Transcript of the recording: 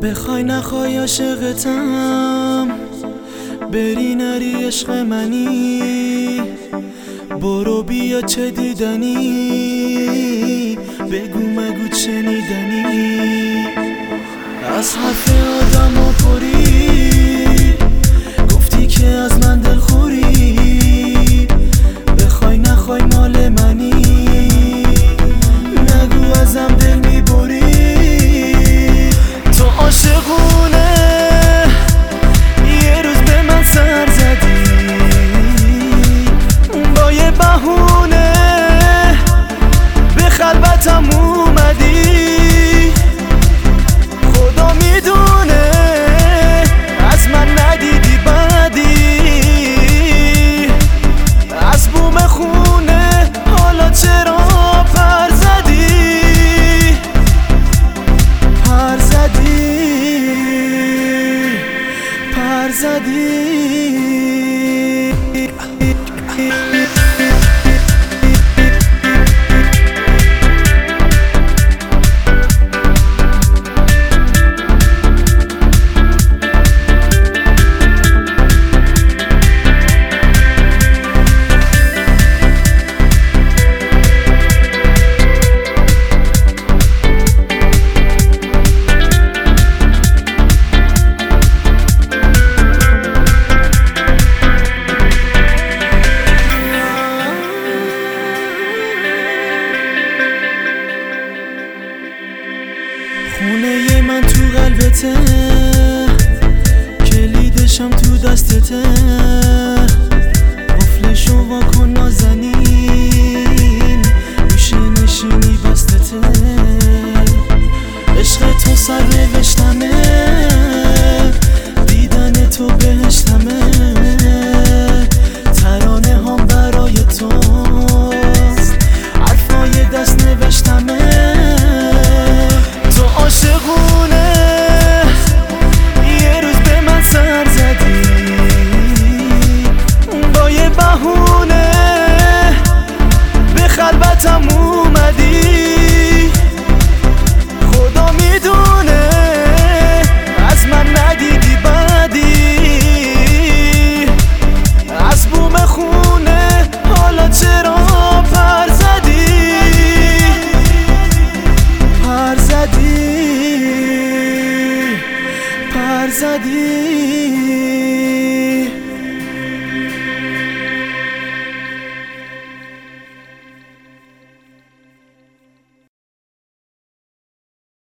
بخوای نخوای عاشقتم، بری نری عشق منی، برو بیا چه دیدنی، بگو مگو چه نیدنی. از حرف آدم ها پری، گفتی که از من دلخوری، بخوای نخوای مال منی، نگو ازم دل میبری. تو عاشقونه یه روز به من سر زدی، با یه بهونه به خلوتم اومدی. خدا میدونه از من ندیدی بدی، از بوم خونه حالا چرا پر زدی، پر زدی، پر زدی. خونه من تو قلبته، کلیدشم تو دستته، قفلشو واکن نازنین، گوشه نشینی بستته. عشق تو سر نوشتمه، دیدن تو بهشتمه، ترانه هم برای توست، حرفای دست نوشتمه. تو عاشقونه یه روز به من سر زدی، با یه بهونه به خلوتم اومدی. خدا میدونه از من ندیدی بدی، از بوم خونه حالا چرا پر زدی، پر زدی، پر زدی.